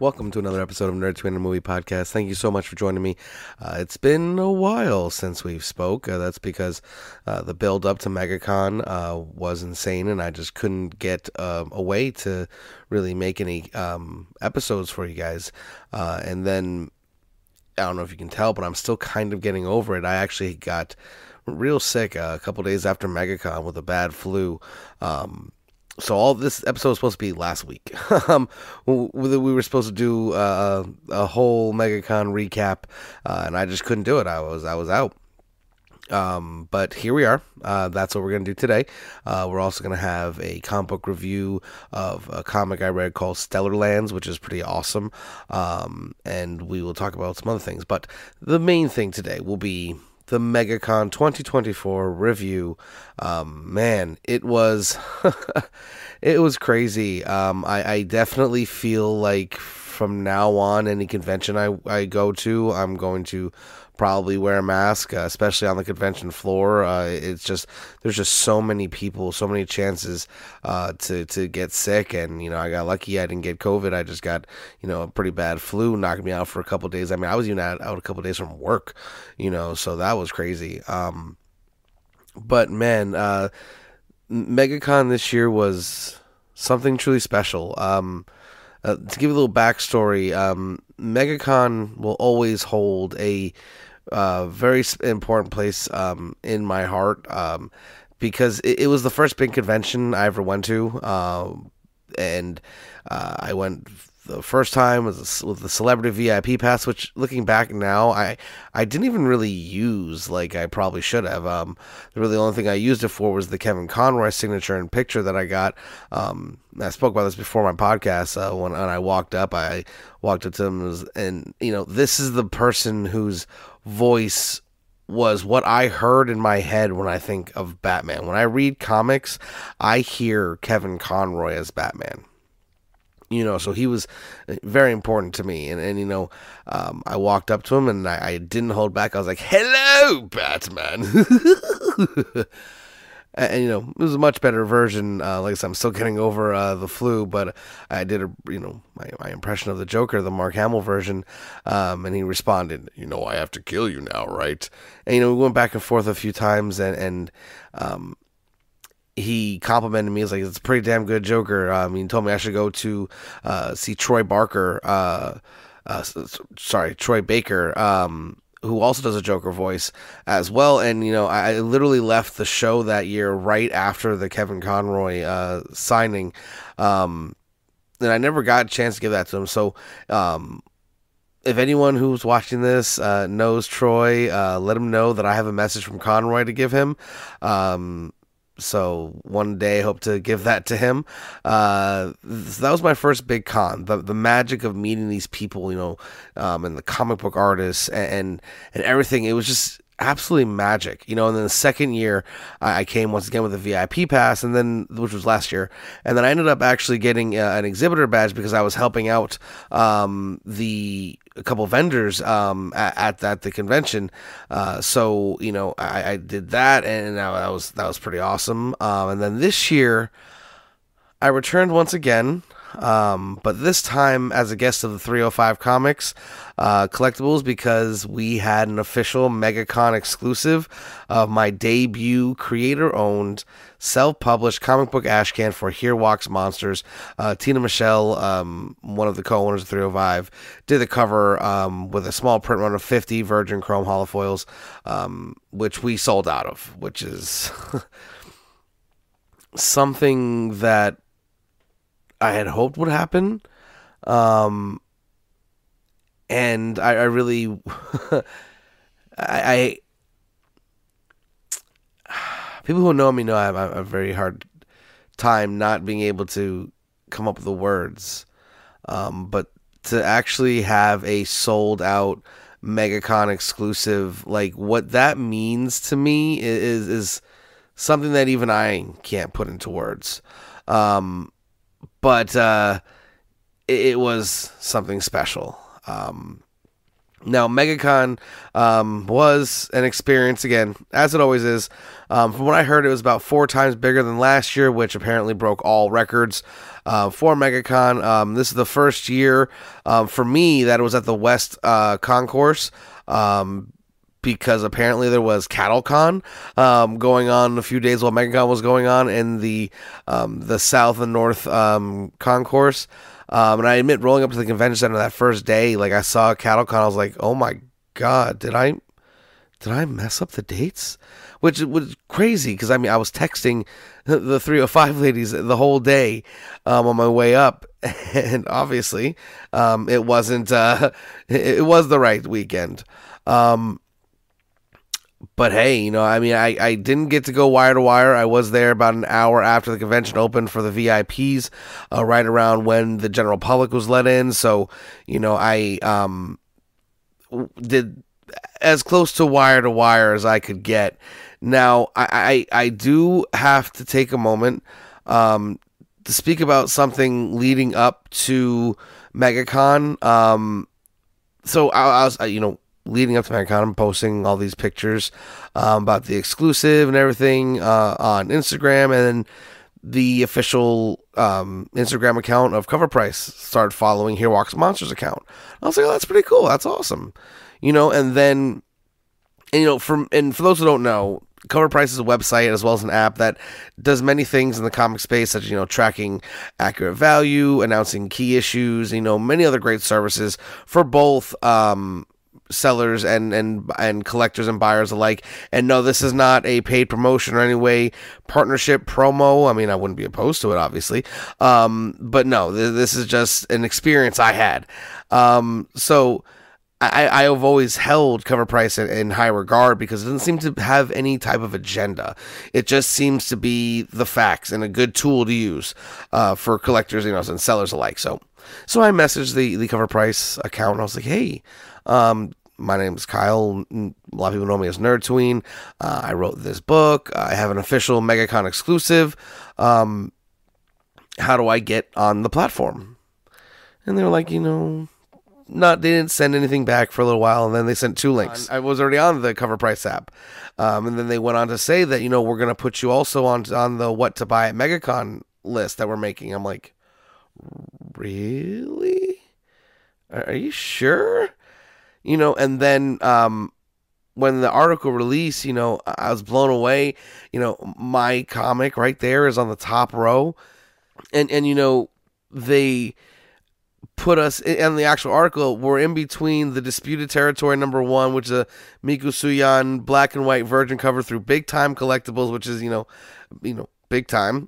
Welcome to another episode of Nerd Twin Movie Podcast. Thank you so much for joining me. It's been a while since we've spoke. That's because the build up to MegaCon was insane, and I just couldn't get a way to really make any episodes for you guys. And then I don't know if you can tell, but I'm still kind of getting over it. I actually got real sick a couple days after MegaCon with a bad flu. So all this episode was supposed to be last week. We were supposed to do a whole MegaCon recap, and I just couldn't do it. I was out. But here we are. That's what we're going to do today. We're also going to have a comic book review of a comic I read called Stellar Lands, which is pretty awesome. And we will talk about some other things. But the main thing today will be the MegaCon 2024 review. Man, it was it was crazy. I definitely feel like from now on, any convention I go to, I'm going to probably wear a mask, especially on the convention floor. It's just, there's just so many people, so many chances to get sick, and I got lucky. I didn't get COVID. I just got a pretty bad flu, knocked me out for a couple of days. I mean, I was even out a couple of days from work, so that was crazy. But man, MegaCon this year was something truly special. To give you a little backstory, MegaCon will always hold a very important place in my heart, because it was the first big convention I ever went to, and I went the first time was with the celebrity VIP pass, which looking back now, I didn't even really use like I probably should have. Really the only thing I used it for was the Kevin Conroy signature and picture that I got. I spoke about this before my podcast. When I walked up to him and this is the person whose voice was what I heard in my head when I think of Batman. When I read comics, I hear Kevin Conroy as Batman. So he was very important to me. And I walked up to him and I didn't hold back. I was like, "Hello, Batman." And, it was a much better version. Like I said, I'm still getting over the flu, but I did my impression of the Joker, the Mark Hamill version. And he responded, "I have to kill you now, right?" And, we went back and forth a few times, and he complimented me. He's like, "It's a pretty damn good Joker." He told me I should go to see Troy Baker, who also does a Joker voice as well. And, I literally left the show that year right after the Kevin Conroy signing. And I never got a chance to give that to him. So if anyone who's watching this knows Troy, let him know that I have a message from Conroy to give him. So one day I hope to give that to him. That was my first big con. The magic of meeting these people, and the comic book artists and everything. It was just absolutely magic, And then the second year, I came once again with a VIP pass, and then which was last year, and then I ended up actually getting an exhibitor badge because I was helping out a couple vendors at the convention. So I did that, and that was pretty awesome. And then this year, I returned once again. But this time as a guest of the 305 Comics collectibles, because we had an official MegaCon exclusive of my debut creator-owned, self-published comic book ashcan for Here Walks Monsters. Tina Michelle, one of the co-owners of 305, did the cover with a small print run of 50 Virgin Chrome holofoils, which we sold out of, which is something that I had hoped would happen. And I really, I people who know me know I have a very hard time not being able to come up with the words. But to actually have a sold out MegaCon exclusive, like what that means to me is something that even I can't put into words. But it was something special. Now, MegaCon was an experience, again, as it always is. From what I heard, it was about 4 times bigger than last year, which apparently broke all records for MegaCon. This is the first year for me that it was at the West Concourse. Because apparently there was CattleCon going on a few days while MegaCon was going on in the South and North Concourse. And I admit, rolling up to the convention center that first day, like I saw CattleCon, I was like, "Oh my god, did I mess up the dates?" Which was crazy because I mean I was texting the 305 ladies the whole day on my way up, and obviously it wasn't. It was the right weekend. But hey, you know, I mean, I didn't get to go wire to wire. I was there about an hour after the convention opened for the VIPs, right around when the general public was let in. So, you know, I did as close to wire as I could get. Now, I do have to take a moment to speak about something leading up to MegaCon. So I was, you know, leading up to MegaCon, I'm posting all these pictures about the exclusive and everything on Instagram, and then the official Instagram account of Cover Price started following Here Walks Monsters account. I was like, oh, that's pretty cool. That's awesome. You know, and then, and, you know, for those who don't know, Cover Price is a website as well as an app that does many things in the comic space, such as, you know, tracking accurate value, announcing key issues, you know, many other great services for both sellers and collectors and buyers alike. And no, this is not a paid promotion or any way partnership promo. I mean, I wouldn't be opposed to it, obviously. But no, this is just an experience I had. So I have always held Cover Price in high regard because it doesn't seem to have any type of agenda. It just seems to be the facts and a good tool to use for collectors, you know, and sellers alike. So I messaged the Cover Price account and I was like, hey, my name is Kyle. A lot of people know me as Nerdtween. I wrote this book. I have an official MegaCon exclusive. How do I get on the platform? And they were like, you know, they didn't send anything back for a little while, and then they sent 2 links. I was already on the Cover Price app. And then they went on to say that, you know, we're going to put you also on the what to buy at MegaCon list that we're making. I'm like, really? Are you sure? You know, and then when the article released, you know, I was blown away. You know, my comic right there is on the top row. And you know, they put us in the actual article. We're in between the Disputed Territory #1, which is a Miku Suyan black and white virgin cover through Big Time Collectibles, which is, you know, big time.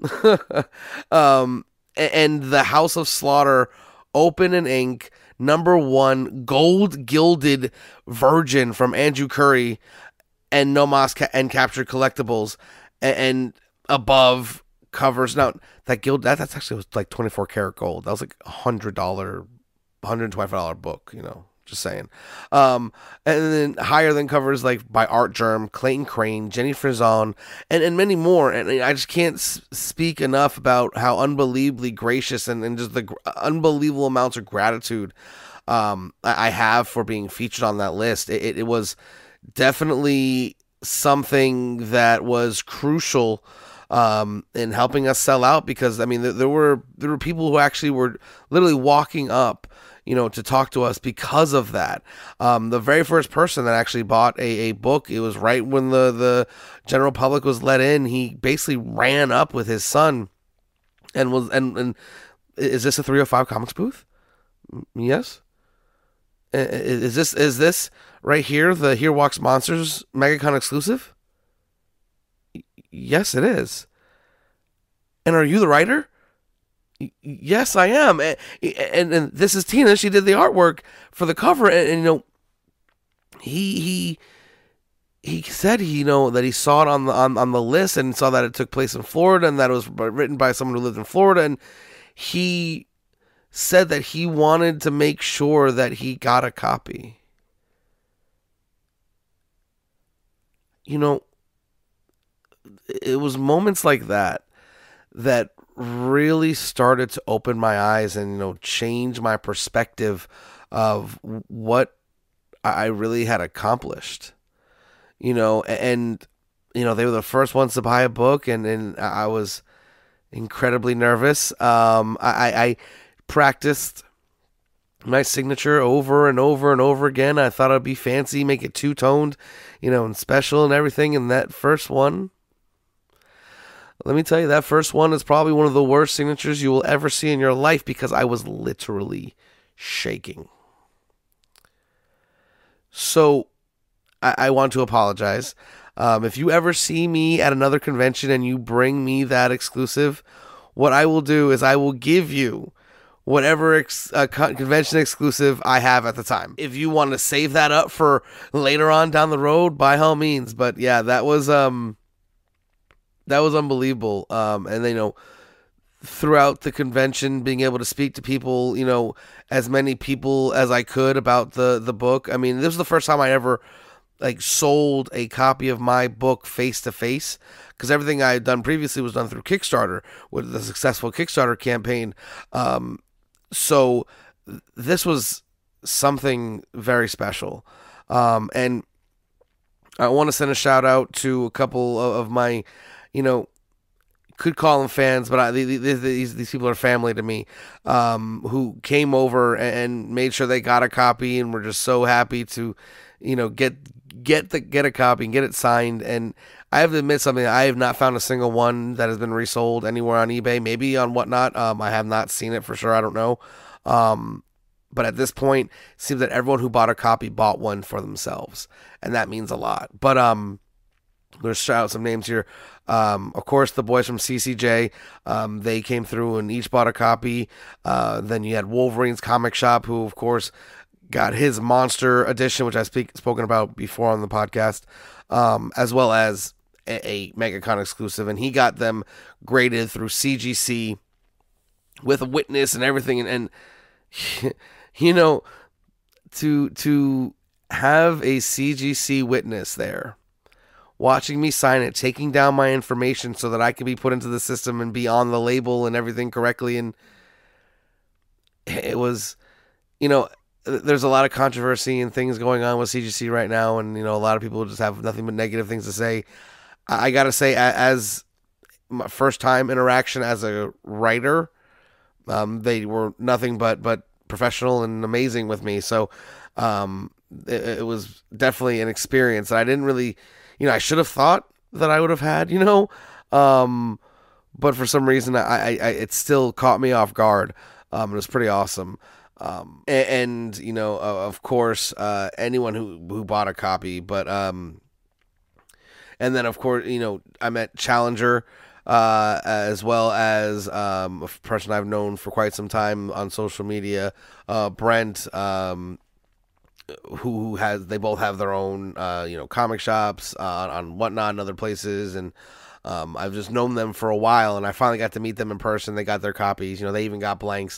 And the House of Slaughter open in ink #1 gold gilded virgin from Andrew Curry and No Mas and Captured Collectibles, and above covers. Now that that's actually was like 24 karat gold. That was like $100, $125 book. You know, just saying. And then higher than covers like by Art Germ, Clayton Crane, Jenny Frison, and many more. And I just can't speak enough about how unbelievably gracious and just the unbelievable amounts of gratitude I have for being featured on that list. It was definitely something that was crucial in helping us sell out, because I mean there were people who actually were literally walking up, you know, to talk to us because of that. The very first person that actually bought a book, it was right when the general public was let in. He basically ran up with his son and was and is this a 305 Comics booth? Yes. Is this right here the Here Walks Monsters MegaCon exclusive? Yes, it is. And are you the writer? Yes, I am. And this is Tina. She did the artwork for the cover. And you know, he said that he saw it on the list and saw that it took place in Florida and that it was written by someone who lived in Florida. And he said that he wanted to make sure that he got a copy. You know, it was moments like that really started to open my eyes and, you know, change my perspective of what I really had accomplished, and they were the first ones to buy a book, and I was incredibly nervous. I practiced my signature over and over and over again. I thought I'd be fancy, make it two-toned, and special and everything. And that first one, let me tell you, that first one is probably one of the worst signatures you will ever see in your life because I was literally shaking. So I want to apologize. If you ever see me at another convention and you bring me that exclusive, what I will do is I will give you whatever convention exclusive I have at the time. If you want to save that up for later on down the road, by all means. But yeah, that was unbelievable. And throughout the convention, being able to speak to people, as many people as I could about the book. I mean, this was the first time I ever sold a copy of my book face to face, because everything I had done previously was done through Kickstarter with the successful Kickstarter campaign. So this was something very special. And I want to send a shout out to a couple of my, could call them fans, but these people are family to me, who came over and made sure they got a copy and were just so happy to, get a copy and get it signed. And I have to admit something. I have not found a single one that has been resold anywhere on eBay, maybe on Whatnot. I have not seen it for sure. I don't know. But at this point, it seems that everyone who bought a copy bought one for themselves, and that means a lot. But let's shout out some names here. Of course, the boys from CCJ, they came through and each bought a copy. Then you had Wolverine's Comic Shop, who, of course, got his Monster Edition, which I've spoken about before on the podcast, as well as a MegaCon exclusive, and he got them graded through CGC with a witness and everything, and to have a CGC witness there, watching me sign it, taking down my information so that I can be put into the system and be on the label and everything correctly, and it was, there's a lot of controversy and things going on with CGC right now, and a lot of people just have nothing but negative things to say. I gotta say, as my first time interaction as a writer, they were nothing but professional and amazing with me. So it was definitely an experience that I didn't really, I should have thought that I would have had, but for some reason I it still caught me off guard. It was pretty awesome. And of course, anyone who bought a copy, but and then, of course, I met Challenger, as well as a person I've known for quite some time on social media, Brent, who they both have their own, comic shops on Whatnot and other places, and I've just known them for a while, and I finally got to meet them in person. They got their copies, they even got blanks.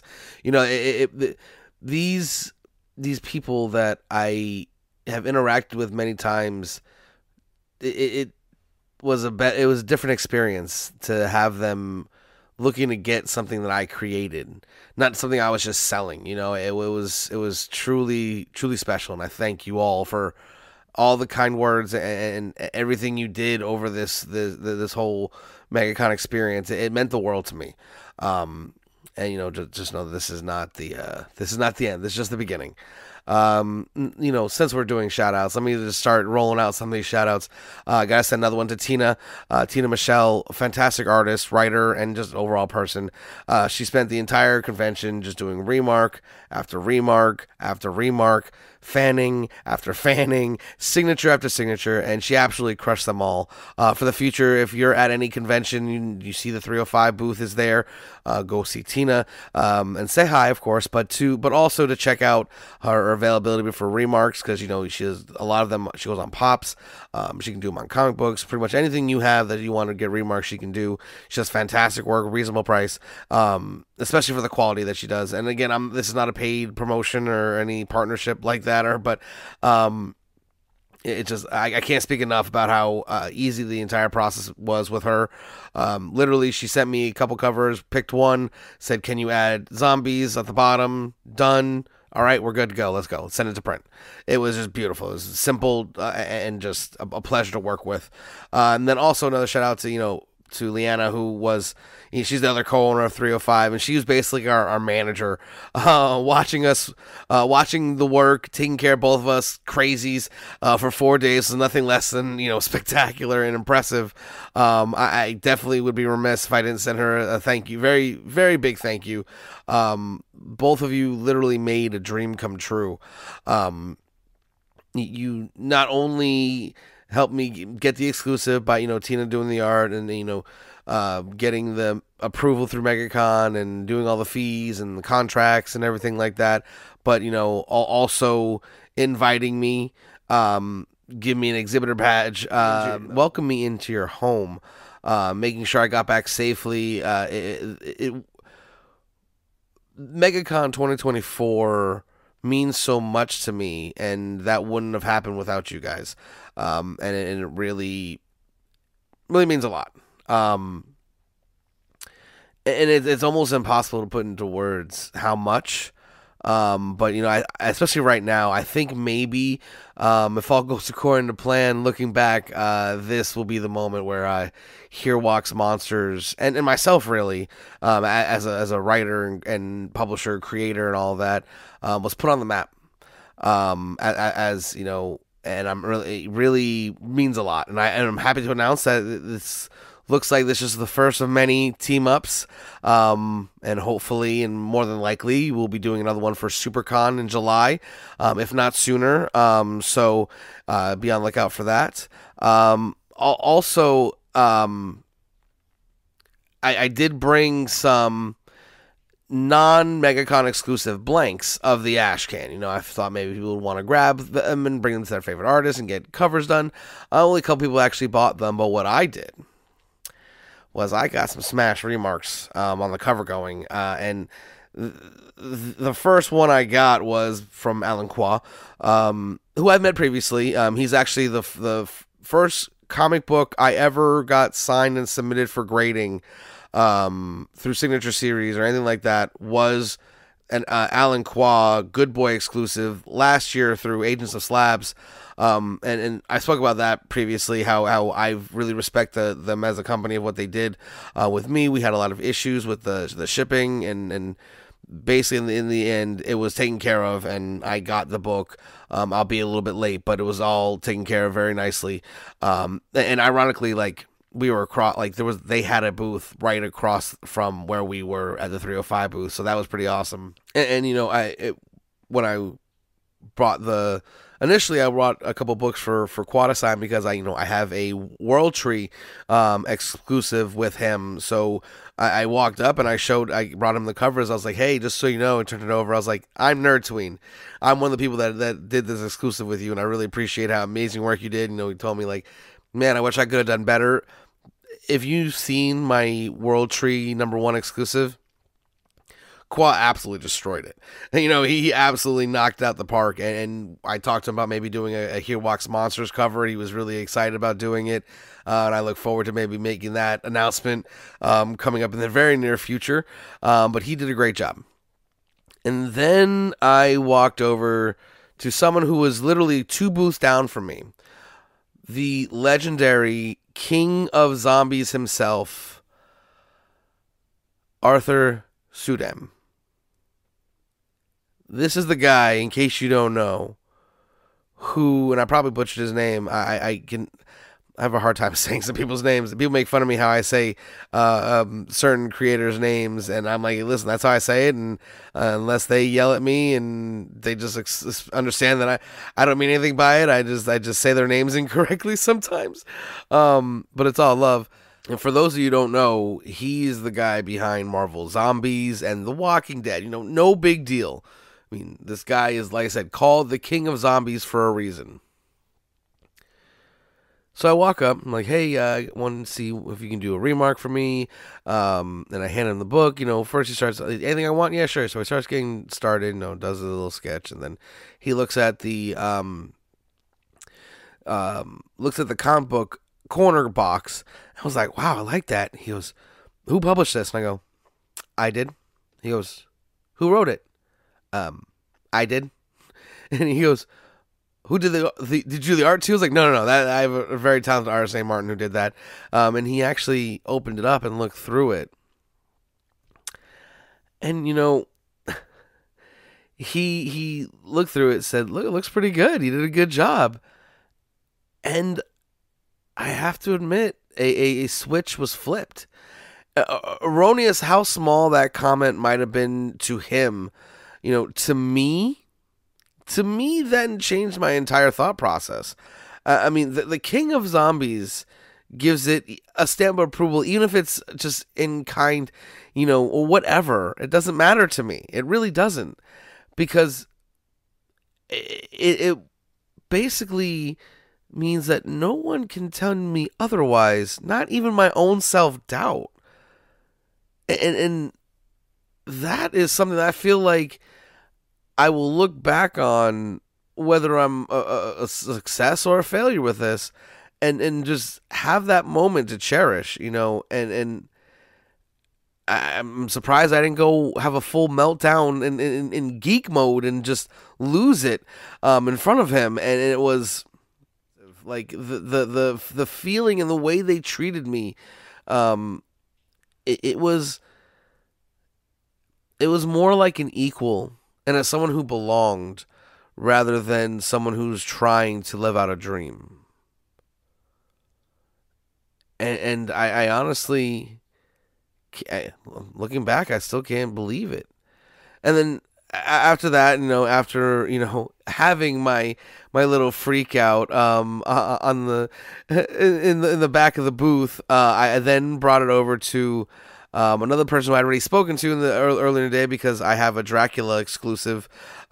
These people that I have interacted with many times, it was a different experience to have them looking to get something that I created, not something I was just selling. It was truly special, and I thank you all for all the kind words and everything you did over this whole MegaCon experience. It meant the world to me. And just know that this is not the end. This is just the beginning. Since we're doing shout outs, let me just start rolling out some of these shout outs. Gotta send another one to Tina Michelle, fantastic artist, writer, and just overall person. She spent the entire convention just doing remark after remark after remark, fanning after fanning, signature after signature, and she absolutely crushed them all. For the future, if you're at any convention, you see the 305 booth is there, go see Tina, and say hi, of course, but also to check out her availability for remarks, because she has a lot of them. She goes on Pops, she can do them on comic books, pretty much anything you have that you want to get remarks, she can do. She does fantastic work, reasonable price, especially for the quality that she does. And again, this is not a paid promotion or any partnership like that, but it just, I can't speak enough about how easy the entire process was with her. Literally, she sent me a couple covers, picked one, said, "Can you add zombies at the bottom?" Done. all right, we're good to go. Let's go. Let's send it to print. It was just beautiful. It was simple and just a pleasure to work with. And then also another shout out to, to Leanna, who was, she's the other co-owner of 305, and she was basically our manager, watching us, watching the work, taking care of both of us crazies for 4 days. So nothing less than, spectacular and impressive. I definitely would be remiss if I didn't send her a thank you. Very, very big thank you. Both of you literally made a dream come true. You not only helped me get the exclusive by, Tina doing the art and, getting the approval through MegaCon and doing all the fees and the contracts and everything like that. But, also inviting me, give me an exhibitor badge, welcome me into your home, making sure I got back safely. MegaCon 2024 means so much to me, and that wouldn't have happened without you guys. And it really, really means a lot. And it's almost impossible to put into words how much. But I especially right now, I think maybe if all goes according to plan, looking back, this will be the moment where Here Walks Monsters and myself really, as a writer and publisher, creator, and all of that, was put on the map. As and I'm really means a lot, and I'm happy to announce that this looks like this is the first of many team ups, and hopefully and more than likely we'll be doing another one for SuperCon in July, if not sooner. So be on the lookout for that. Also, I did bring some non-MegaCon exclusive blanks of the Ash Can. I thought maybe people would want to grab them and bring them to their favorite artists and get covers done. Only a couple people actually bought them, but what I did was I got some smash remarks on the cover going, and the first one I got was from Alan Qua, who I've met previously. He's actually the first comic book I ever got signed and submitted for grading through Signature Series or anything like that, was an Alan Qua Good Boy exclusive last year through Agents of Slabs. And I spoke about that previously, how I really respect them as a company of what they did with me. We had a lot of issues with the shipping, and basically in the end it was taken care of, and I got the book. I'll be a little bit late, but it was all taken care of very nicely. And ironically, we were across, they had a booth right across from where we were at the 305 booth, so that was pretty awesome. And when I brought initially I brought a couple books for Quad Assign because I have a World Tree exclusive with him. So I walked up and I brought him the covers. I was like, hey, just so you know, and turned it over. I was like, I'm Nerdtween. I'm one of the people that did this exclusive with you, and I really appreciate how amazing work you did. He told me, man, I wish I could have done better. If you've seen my World Tree #1 exclusive, Qua absolutely destroyed it. He absolutely knocked out the park, and I talked to him about maybe doing a Here Walks Monsters cover. He was really excited about doing it, and I look forward to maybe making that announcement coming up in the very near future. But he did a great job. And then I walked over to someone who was literally 2 booths down from me, the legendary King of Zombies himself, Arthur Sudem. This is the guy, in case you don't know, who, and I probably butchered his name. I have a hard time saying some people's names. People make fun of me how I say certain creators' names, and I'm like, listen, that's how I say it, and unless they yell at me and they just understand that I don't mean anything by it, I just say their names incorrectly sometimes. But it's all love. And for those of you who don't know, he's the guy behind Marvel Zombies and The Walking Dead. No big deal. I mean, this guy is, like I said, called the King of Zombies for a reason. So I walk up, I'm like, hey, I want to see if you can do a remark for me. And I hand him the book. First he starts, anything I want? Yeah, sure. So he starts getting started, does a little sketch. And then he looks at the comic book corner box. I was like, wow, I like that. He goes, who published this? And I go, I did. He goes, who wrote it? I did. And he goes, who did did you do the art too? I was like, no. That I have a very talented artist named Martin who did that. And he actually opened it up and looked through it. And, he looked through it, said, look, it looks pretty good. You did a good job. And I have to admit, a switch was flipped. Erroneous how small that comment might have been to him, to me then changed my entire thought process. I mean, the King of Zombies gives it a stamp of approval, even if it's just in kind, or whatever. It doesn't matter to me. It really doesn't, because it basically means that no one can tell me otherwise, not even my own self-doubt. And that is something that I feel like I will look back on, whether I'm a success or a failure with this, and just have that moment to cherish, and I'm surprised I didn't go have a full meltdown in geek mode and just lose it in front of him. And it was like the feeling and the way they treated me. It was more like an equal and as someone who belonged, rather than someone who's trying to live out a dream. And I honestly, looking back, I still can't believe it. And then after that, after having my little freak out on the in the back of the booth, I then brought it over to another person who I'd already spoken to in the earlier in the day, because I have a Dracula exclusive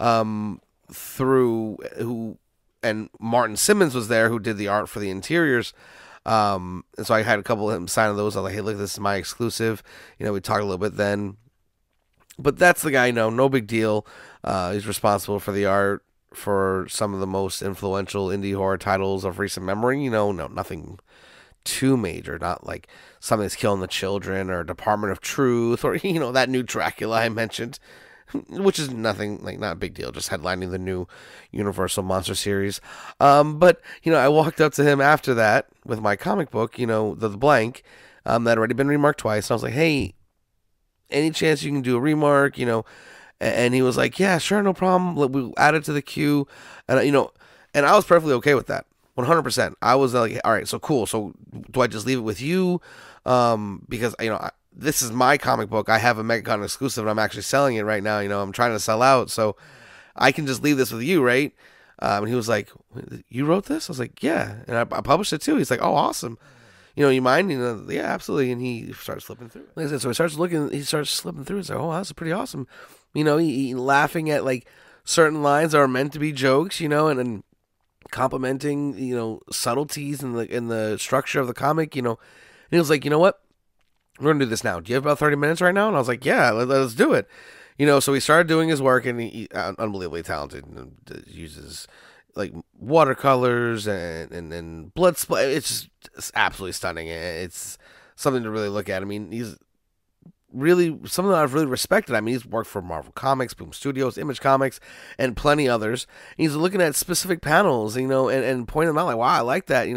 through who, and Martin Simmons was there, who did the art for the interiors. And so I had a couple of him sign those. I was like, hey, look, this is my exclusive. We talked a little bit then. But that's the guy, no big deal. He's responsible for the art for some of the most influential indie horror titles of recent memory. No, nothing too major. Not like Something That's Killing the Children or Department of Truth or, that new Dracula I mentioned, which is nothing, like, not a big deal, just headlining the new Universal Monster series. But, I walked up to him after that with my comic book, the blank, that had already been remarked twice. And I was like, hey, any chance you can do a remark, And he was like, yeah, sure, no problem. We'll add it to the queue. And, and I was perfectly okay with that. 100%. I was like, all right, so cool. So do I just leave it with you? Because, this is my comic book. I have a MegaCon exclusive, and I'm actually selling it right now. I'm trying to sell out, so I can just leave this with you, right? And he was like, you wrote this? I was like, yeah. And I published it too. He's like, oh, awesome. You mind? Yeah, absolutely. And he starts flipping through. Like I said, so he starts slipping through. He's like, oh, that's pretty awesome. He laughing at like certain lines that are meant to be jokes, and complimenting, subtleties in the structure of the comic, And he was like, you know what? We're going to do this now. Do you have about 30 minutes right now? And I was like, yeah, let's do it. So he started doing his work, and he unbelievably talented, and uses like watercolors and blood splat. It's absolutely stunning. It's something to really look at. I mean, he's really someone that I've really respected. I mean, he's worked for Marvel Comics, Boom Studios, Image Comics, and plenty others. And he's looking at specific panels, and pointing them out like, wow, I like that,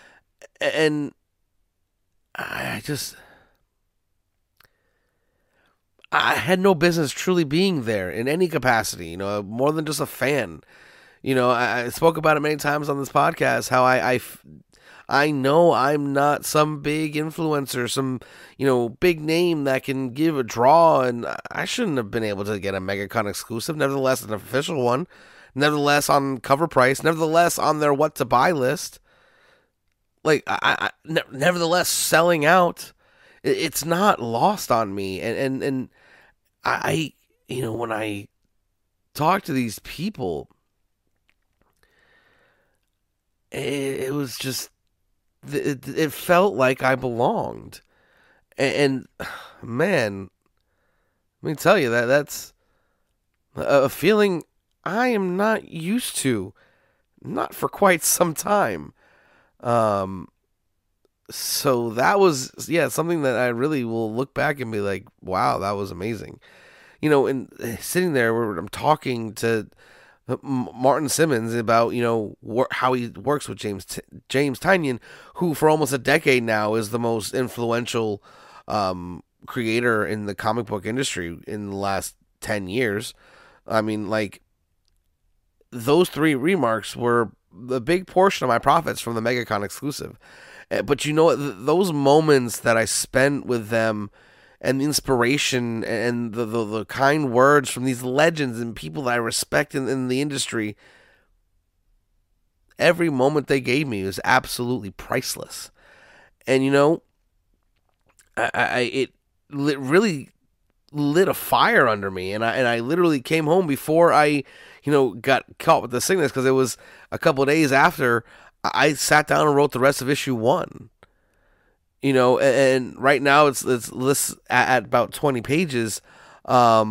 and I had no business truly being there in any capacity, more than just a fan. I spoke about it many times on this podcast, how I know I'm not some big influencer, some, big name that can give a draw, and I shouldn't have been able to get a MegaCon exclusive, nevertheless an official one, nevertheless on cover price, nevertheless on their what to buy list. Like, nevertheless selling out. It's not lost on me, and I when I talk to these people, it was just, it felt like I belonged, and man, let me tell you that's a feeling I am not used to, not for quite some time. So that was, something that I really will look back and be like, wow, that was amazing. and sitting there where I'm talking to Martin Simmons about how he works with James Tynion, who for almost a decade now is the most influential creator in the comic book industry in the last 10 years. I mean, like, those three remarks were a big portion of my profits from the MegaCon exclusive. But those moments that I spent with them, and the inspiration and the kind words from these legends and people that I respect in the industry, every moment they gave me was absolutely priceless. And it really lit a fire under me, and I literally came home before I got caught with the sickness, because it was a couple of days after I sat down and wrote the rest of issue 1. And right now it's lists at about 20 pages, but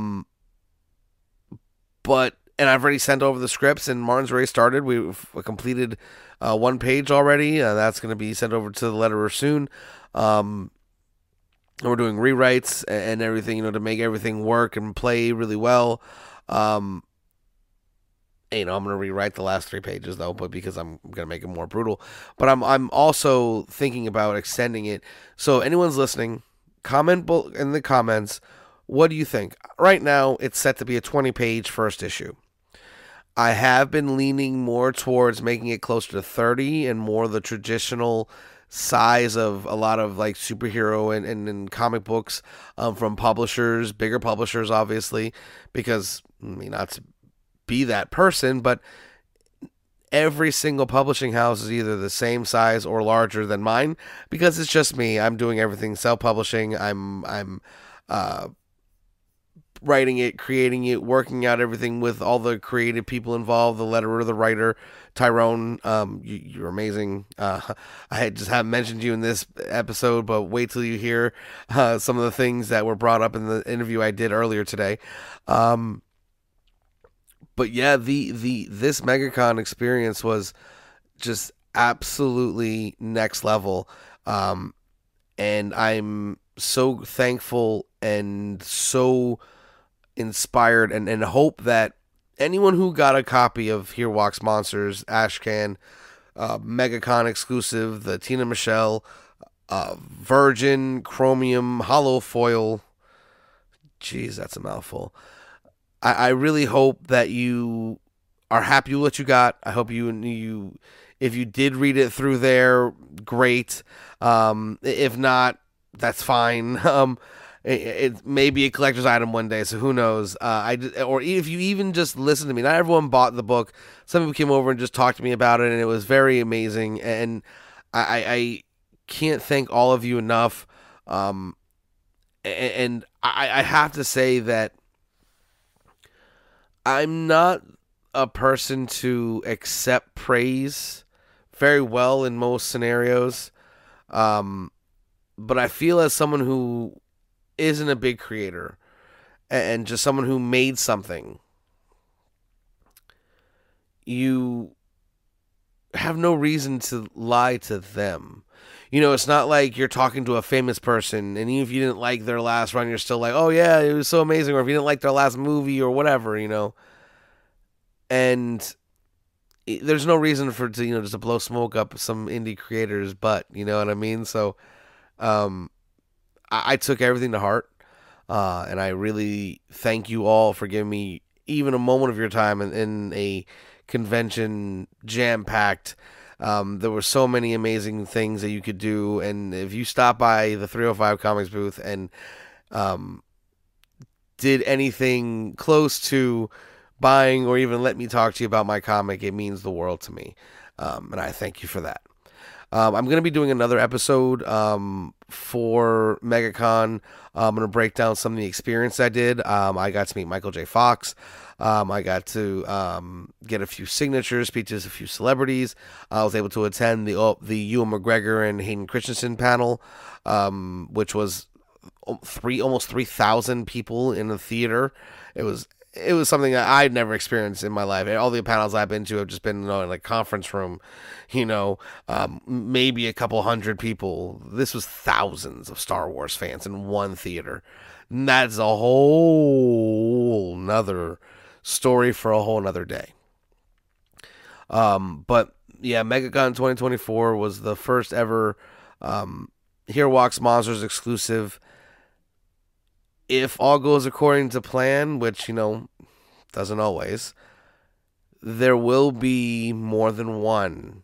and I've already sent over the scripts, and Martin's already started. We've completed 1 page already. That's going to be sent over to the letterer soon. And we're doing rewrites and everything, to make everything work and play really well. I'm going to rewrite the last 3 pages, though, but because I'm going to make it more brutal. But I'm also thinking about extending it. So anyone's listening, comment in the comments, what do you think? Right now, it's set to be a 20-page first issue. I have been leaning more towards making it closer to 30 and more the traditional size of a lot of like superhero and comic books from publishers, bigger publishers, obviously, because, not to be that person, but every single publishing house is either the same size or larger than mine, because it's just me. I'm doing everything self-publishing. I'm writing it, creating it, working out everything with all the creative people involved, the letterer, the writer, Tyrone. You're amazing. I just haven't mentioned you in this episode, but wait till you hear some of the things that were brought up in the interview I did earlier today. But yeah, this MegaCon experience was just absolutely next level. And I'm so thankful and so inspired and hope that anyone who got a copy of Here Walks Monsters, Ashcan, MegaCon exclusive, the Tina Michelle, Virgin, Chromium, Hollow Foil, jeez, that's a mouthful. I really hope that you are happy with what you got. I hope you if you did read it through there, great. If not, that's fine. It may be a collector's item one day, so who knows? Or if you even just listen to me. Not everyone bought the book. Some people came over and just talked to me about it, and it was very amazing. And I can't thank all of you enough. And I have to say that I'm not a person to accept praise very well in most scenarios. But I feel as someone who isn't a big creator and just someone who made something, you have no reason to lie to them. It's not like you're talking to a famous person, and even if you didn't like their last run, you're still like, oh yeah, it was so amazing. Or if you didn't like their last movie or whatever, and there's no reason for to just to blow smoke up some indie creators' butt. You know what I mean? So, I took everything to heart, and I really thank you all for giving me even a moment of your time in a convention jam-packed. There were so many amazing things that you could do, and if you stop by the 305 Comics booth and did anything close to buying or even let me talk to you about my comic, it means the world to me, and I thank you for that. I'm going to be doing another episode for MegaCon. I'm going to break down some of the experience I did. I got to meet Michael J. Fox. I got to get a few signatures, speak to a few celebrities. I was able to attend the Ewan McGregor and Hayden Christensen panel, which was almost 3,000 people in the theater. It was it was something that I'd never experienced in my life. All the panels I've been to have just been in a conference room, maybe a couple hundred people. This was thousands of Star Wars fans in one theater. And that's a whole nother story for a whole nother day. But yeah, MegaCon 2024 was the first ever Here Walks Monsters exclusive. If all goes according to plan, which, doesn't always, there will be more than one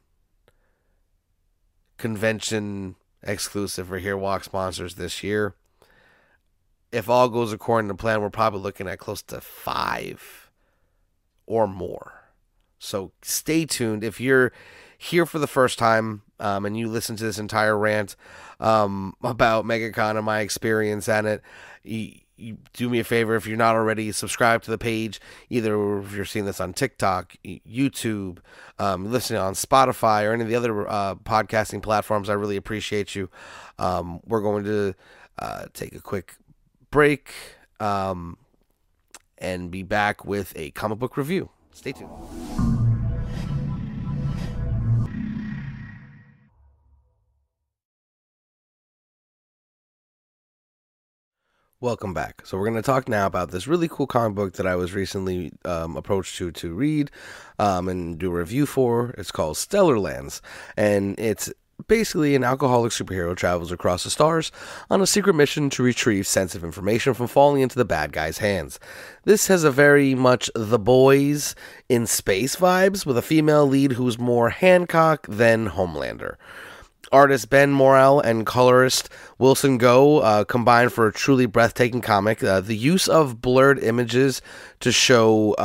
convention exclusive for Here Walks Monsters this year. If all goes according to plan, we're probably looking at close to 5 or more. So stay tuned. If you're here for the first time and you listen to this entire rant about MegaCon and my experience at it, you do me a favor, if you're not already, subscribe to the page, either if you're seeing this on TikTok, YouTube, listening on Spotify, or any of the other podcasting platforms. I really appreciate you. We're going to take a quick break and be back with a comic book review. Stay tuned. Welcome back. So we're going to talk now about this really cool comic book that I was recently approached to read and do a review for. It's called Stellar Lands, and it's basically an alcoholic superhero travels across the stars on a secret mission to retrieve sensitive information from falling into the bad guy's hands. This has a very much The Boys in space vibes, with a female lead who's more Hancock than Homelander. Artist Ben Morel and colorist Wilson Go combined for a truly breathtaking comic. The use of blurred images to show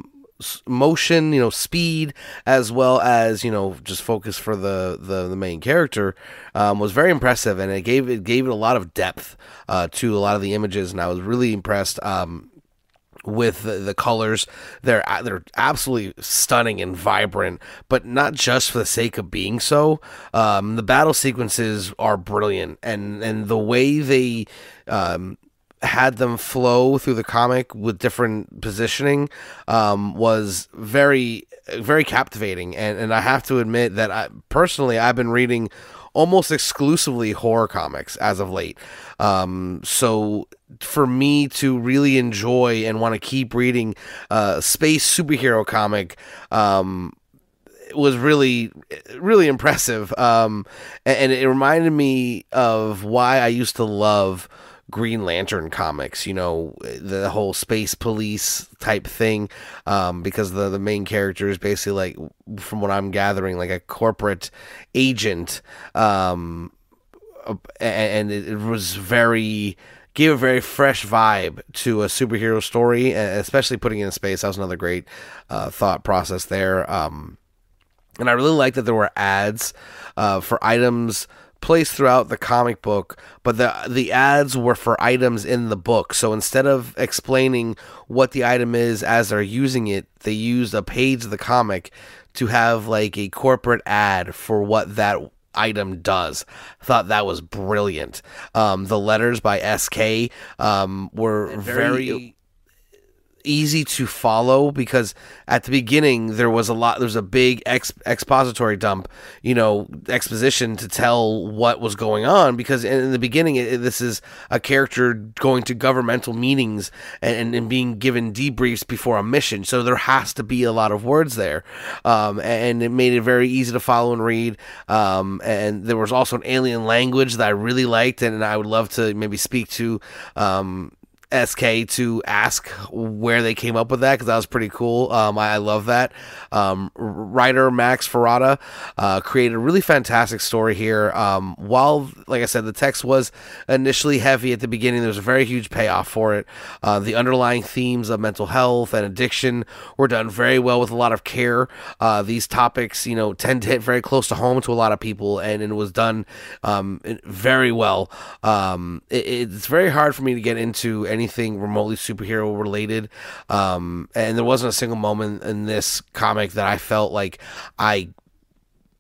motion, speed, as well as just focus for the main character was very impressive, and it gave it a lot of depth to a lot of the images, and I was really impressed with the colors. They're absolutely stunning and vibrant, but not just for the sake of being so. The battle sequences are brilliant, and the way they had them flow through the comic with different positioning was very, very captivating. And I have to admit that I've been reading almost exclusively horror comics as of late. So for me to really enjoy and want to keep reading space superhero comic was really, really impressive. And it reminded me of why I used to love Green Lantern comics, the whole space police type thing, because the main character is basically, like, from what I'm gathering, like a corporate agent, and it was gave a very fresh vibe to a superhero story, especially putting it in space. That was another great thought process there. And I really like that there were ads for items placed throughout the comic book, but the ads were for items in the book. So instead of explaining what the item is as they're using it, they used a page of the comic to have like a corporate ad for what that item does. I thought that was brilliant. The letters by SK were very easy to follow, because at the beginning there's a big expository dump, exposition to tell what was going on, because in the beginning this is a character going to governmental meetings and being given debriefs before a mission, so there has to be a lot of words there, and it made it very easy to follow and read, and there was also an alien language that I really liked, and I would love to maybe speak to SK to ask where they came up with that, because that was pretty cool. I love that. Writer Max Ferrata created a really fantastic story here. While, like I said, the text was initially heavy at the beginning, there was a very huge payoff for it. The underlying themes of mental health and addiction were done very well with a lot of care. These topics, tend to hit very close to home to a lot of people, and it was done very well. It's very hard for me to get into anything remotely superhero related, and there wasn't a single moment in this comic that I felt like I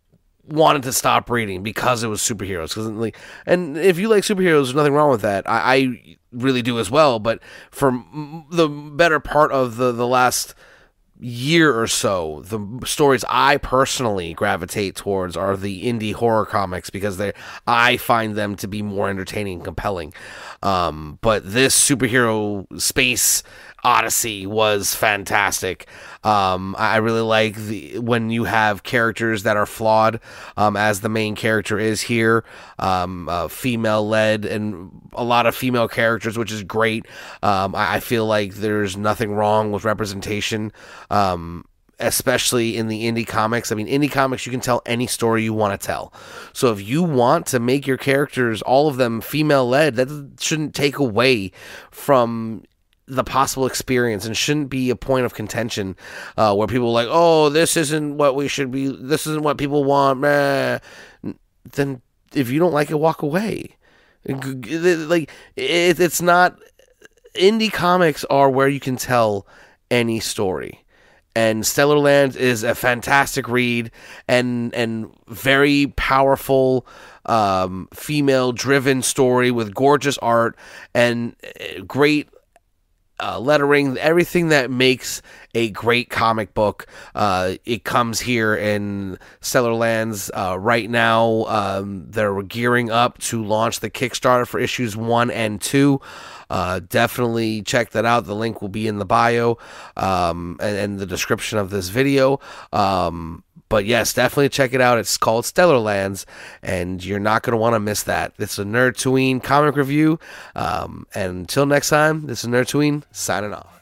wanted to stop reading because it was superheroes. And if you like superheroes, there's nothing wrong with that. I really do as well. But for the better part of the last year or so, the stories I personally gravitate towards are the indie horror comics because I find them to be more entertaining and compelling. But this superhero space odyssey was fantastic. I really like when you have characters that are flawed, as the main character is here, female led and a lot of female characters, which is great. I feel like there's nothing wrong with representation, especially in the indie comics. I mean, indie comics, you can tell any story you want to tell. So if you want to make your characters, all of them female led, that shouldn't take away from the possible experience and shouldn't be a point of contention where people are like, oh, this isn't what we should be, this isn't what people want. Then if you don't like it, walk away. Like, it's not, indie comics are where you can tell any story. And Stellar Lands is a fantastic read and very powerful, female-driven story with gorgeous art and great lettering, everything that makes a great comic book. It comes here in Stellar Lands right now. They're gearing up to launch the Kickstarter for issues 1 and 2. Definitely check that out. The link will be in the bio and the description of this video. But yes, definitely check it out. It's called Stellar Lands, and you're not going to want to miss that. It's a Nerd Tween comic review. And until next time, this is Nerd Tween signing off.